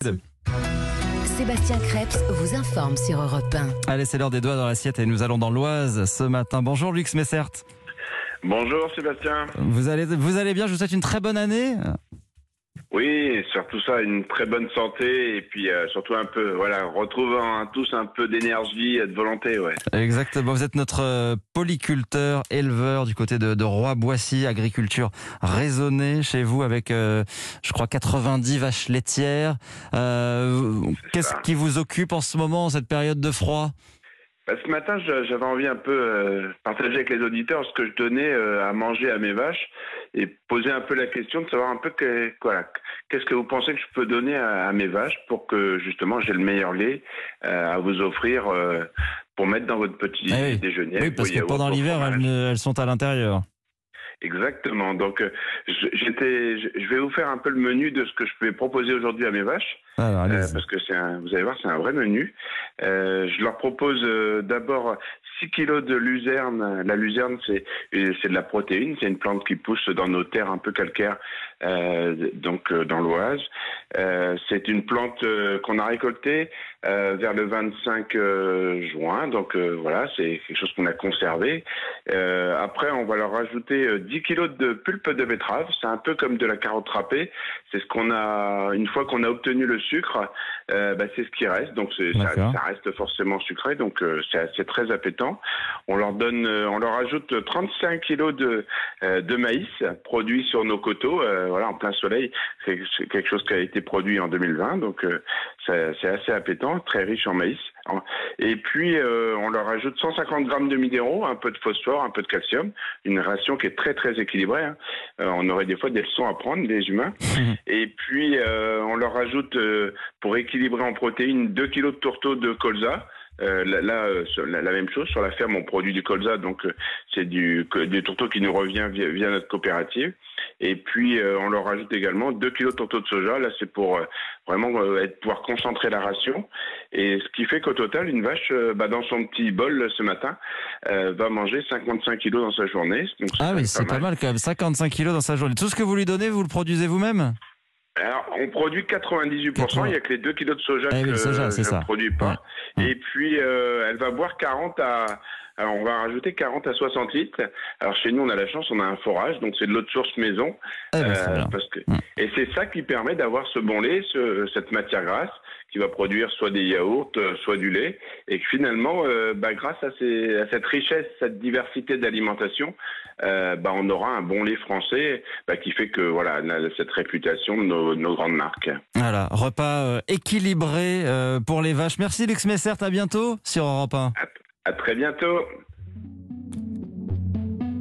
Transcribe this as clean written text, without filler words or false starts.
Sébastien Crêpes vous informe sur Europe 1. Allez, c'est l'heure des doigts dans l'assiette et nous allons dans l'Oise ce matin. Bonjour Luc Smessert. Bonjour Sébastien. Vous allez bien, je vous souhaite une très bonne année. Oui, surtout ça, une très bonne santé et puis surtout un peu, retrouvant tous un peu d'énergie et de volonté, ouais. Exactement, vous êtes notre polyculteur, éleveur du côté de Roy-Boissy, agriculture raisonnée chez vous avec, je crois, 90 vaches laitières. Qu'est-ce qui vous occupe en ce moment, en cette période de froid ? Ce matin, j'avais envie un peu partager avec les auditeurs ce que je donnais à manger à mes vaches et poser un peu la question de savoir un peu qu'est-ce que vous pensez que je peux donner à mes vaches pour que justement j'ai le meilleur lait à vous offrir pour mettre dans votre petit déjeuner. Oui, parce que pendant l'hiver, elles sont à l'intérieur. Exactement. Donc, je vais vous faire un peu le menu de ce que je vais proposer aujourd'hui à mes vaches. Alors, parce que vous allez voir, c'est un vrai menu. Je leur propose d'abord 6 kilos de luzerne. La luzerne, c'est de la protéine. C'est une plante qui pousse dans nos terres un peu calcaires, donc dans l'Oise. C'est une plante qu'on a récoltée vers le 25 juin. Donc voilà, c'est quelque chose qu'on a conservé. Après, on va leur rajouter 10 kilos de pulpe de betterave. C'est un peu comme de la carotte râpée. C'est ce qu'on a, une fois qu'on a obtenu le sucre, c'est ce qui reste. Donc ça reste forcément sucré. Donc c'est très appétant. On leur ajoute 35 kilos de maïs produit sur nos coteaux, en plein soleil. C'est quelque chose qui a été produit en 2020. Donc c'est assez appétant, très riche en maïs. Et puis, on leur ajoute 150 grammes de minéraux, un peu de phosphore, un peu de calcium, une ration qui est très, très équilibrée. On aurait des fois des leçons à prendre, les humains. Et puis, on leur ajoute, pour équilibrer en protéines, 2 kilos de tourteaux de colza. La même chose, sur la ferme, on produit du colza, donc c'est du tourteau qui nous revient via notre coopérative. Et puis, on leur rajoute également 2 kilos de tourteaux de soja. Là, c'est pour vraiment pouvoir concentrer la ration. Et ce qui fait qu'au total, une vache, dans son petit bol ce matin, va manger 55 kilos dans sa journée. Donc, c'est pas mal quand même, 55 kilos dans sa journée. Tout ce que vous lui donnez, vous le produisez vous-même ? Alors, on produit 98%, il n'y a que les 2 kilos de soja que je ne produis pas. Ouais. Et puis, elle va boire 40 à... Alors, on va rajouter 40 à 60 litres. Alors, chez nous, on a la chance, on a un forage, donc c'est de l'eau de source maison. Et c'est ça qui permet d'avoir ce bon lait, cette matière grasse, qui va produire soit des yaourts, soit du lait. Et que finalement, grâce à cette richesse, cette diversité d'alimentation, on aura un bon lait français qui fait que cette réputation de nos grandes marques. Voilà, repas équilibré pour les vaches. Merci Luc Smessert, à bientôt sur Europe 1. À très bientôt.